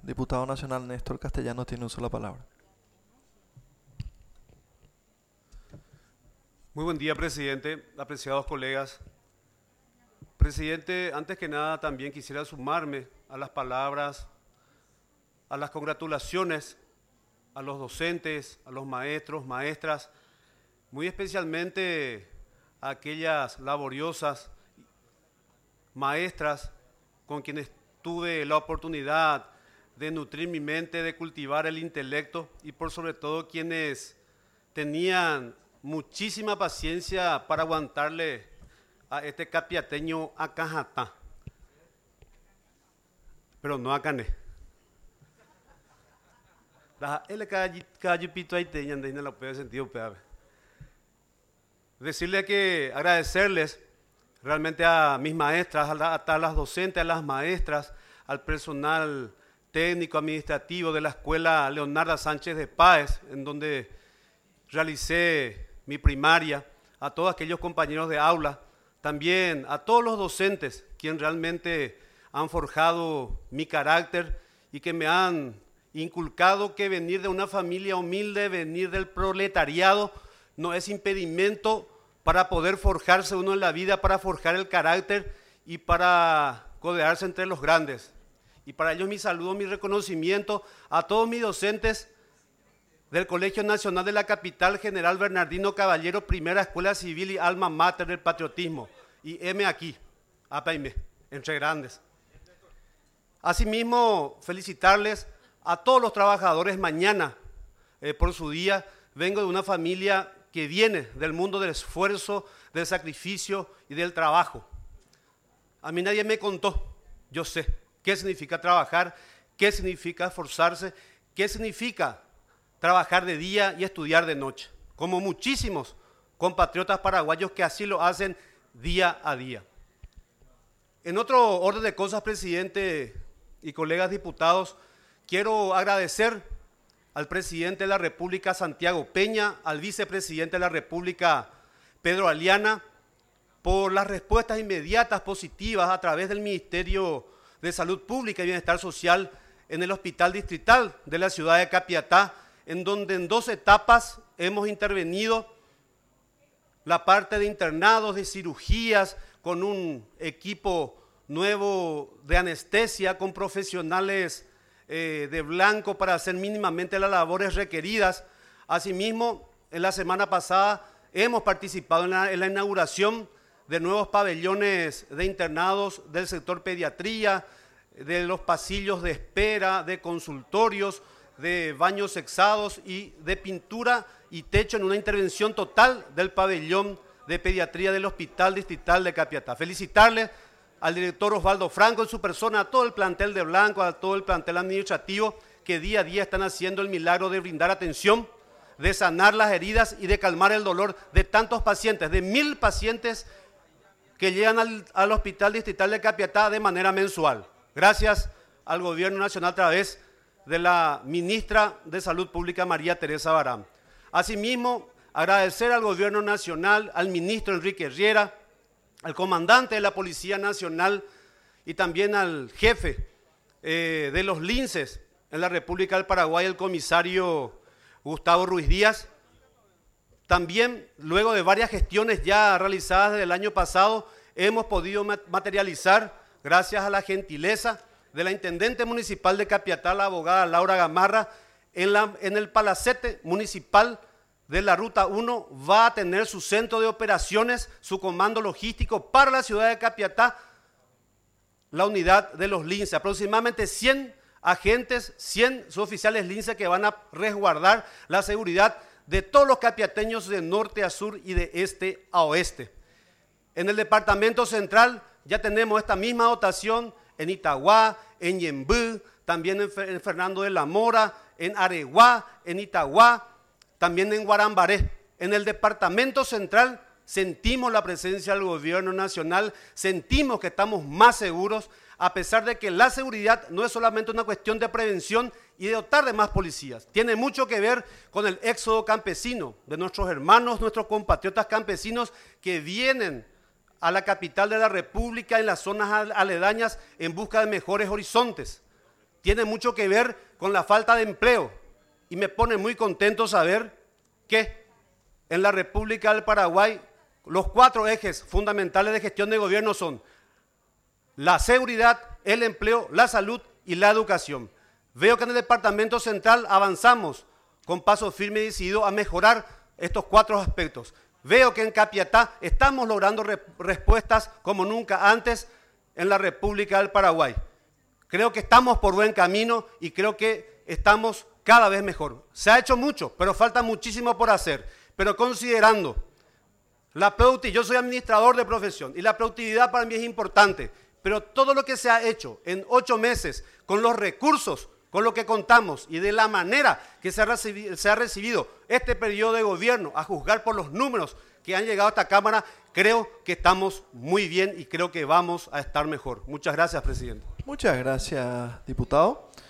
Diputado nacional Néstor Castellanos tiene uso de la palabra. Muy buen día, presidente, apreciados colegas. Presidente, antes que nada también quisiera sumarme a las palabras, a las congratulaciones a los docentes, a los maestros, maestras, muy especialmente a aquellas laboriosas maestras con quienes tuve la oportunidad de nutrir mi mente, de cultivar el intelecto y por sobre todo quienes tenían muchísima paciencia para aguantarle a este capiateño a Cajatá, pero no a Cané. Decirle que agradecerles realmente a mis maestras, a las docentes, a las maestras, al personal técnico administrativo de la Escuela Leonarda Sánchez de Páez, en donde realicé mi primaria, a todos aquellos compañeros de aula, también a todos los docentes, quienes realmente han forjado mi carácter y que me han inculcado que venir de una familia humilde, venir del proletariado, no es impedimento para poder forjarse uno en la vida, para forjar el carácter y para codearse entre los grandes. Y para ellos mi saludo, mi reconocimiento a todos mis docentes del Colegio Nacional de la Capital, General Bernardino Caballero, Primera Escuela Civil y Alma Mater del Patriotismo. Y heme aquí, apaime, entre grandes. Asimismo, felicitarles a todos los trabajadores mañana por su día. Vengo de una familia que viene del mundo del esfuerzo, del sacrificio y del trabajo. A mí nadie me contó, yo sé qué significa trabajar, qué significa esforzarse, qué significa trabajar de día y estudiar de noche, como muchísimos compatriotas paraguayos que así lo hacen día a día. En otro orden de cosas, presidente y colegas diputados, quiero agradecer al presidente de la República, Santiago Peña, al vicepresidente de la República, Pedro Aliana, por las respuestas inmediatas, positivas, a través del Ministerio de Salud Pública y Bienestar Social en el Hospital Distrital de la ciudad de Capiatá, en donde en 2 etapas hemos intervenido la parte de internados, de cirugías, con un equipo nuevo de anestesia, con profesionales de blanco para hacer mínimamente las labores requeridas. Asimismo, en la semana pasada hemos participado en la inauguración de nuevos pabellones de internados del sector pediatría, de los pasillos de espera, de consultorios, de baños sexados y de pintura y techo en una intervención total del pabellón de pediatría del Hospital Distrital de Capiatá. Felicitarle al director Osvaldo Franco en su persona, a todo el plantel de Blanco, a todo el plantel administrativo que día a día están haciendo el milagro de brindar atención, de sanar las heridas y de calmar el dolor de tantos pacientes, de 1000 pacientes que llegan al Hospital Distrital de Capiatá de manera mensual. Gracias al Gobierno Nacional a través de la ministra de Salud Pública, María Teresa Barán. Asimismo, agradecer al Gobierno Nacional, al ministro Enrique Riera, al comandante de la Policía Nacional y también al jefe de los linces en la República del Paraguay, el comisario Gustavo Ruiz Díaz. También, luego de varias gestiones ya realizadas desde el año pasado, hemos podido materializar, gracias a la gentileza de la intendente municipal de Capiatá, la abogada Laura Gamarra, en el palacete municipal de la Ruta 1 va a tener su centro de operaciones, su comando logístico para la ciudad de Capiatá, la unidad de los linces, aproximadamente 100 agentes, 100 suboficiales linces que van a resguardar la seguridad de todos los capiateños de norte a sur y de este a oeste. En el departamento central ya tenemos esta misma dotación en Itaguá, en Ñembú, también en Fernando de la Mora, en Areguá, en Itaguá, también en Guarambaré. En el departamento central sentimos la presencia del Gobierno Nacional, sentimos que estamos más seguros, a pesar de que la seguridad no es solamente una cuestión de prevención y de dotar de más policías. Tiene mucho que ver con el éxodo campesino de nuestros hermanos, nuestros compatriotas campesinos que vienen a la capital de la República en las zonas aledañas en busca de mejores horizontes. tiene mucho que ver con la falta de empleo. Y me pone muy contento saber que en la República del Paraguay los 4 ejes fundamentales de gestión de gobierno son la seguridad, el empleo, la salud y la educación. Veo que en el Departamento Central avanzamos con paso firme y decidido a mejorar estos 4 aspectos. Veo que en Capiatá estamos logrando respuestas como nunca antes en la República del Paraguay. Creo que estamos por buen camino y creo que estamos cada vez mejor. Se ha hecho mucho, pero falta muchísimo por hacer. Pero considerando la productividad, yo soy administrador de profesión y la productividad para mí es importante, pero todo lo que se ha hecho en 8 meses con los recursos con lo que contamos y de la manera que se ha recibido este periodo de gobierno, a juzgar por los números que han llegado a esta Cámara, creo que estamos muy bien y creo que vamos a estar mejor. Muchas gracias, presidente. Muchas gracias, diputado.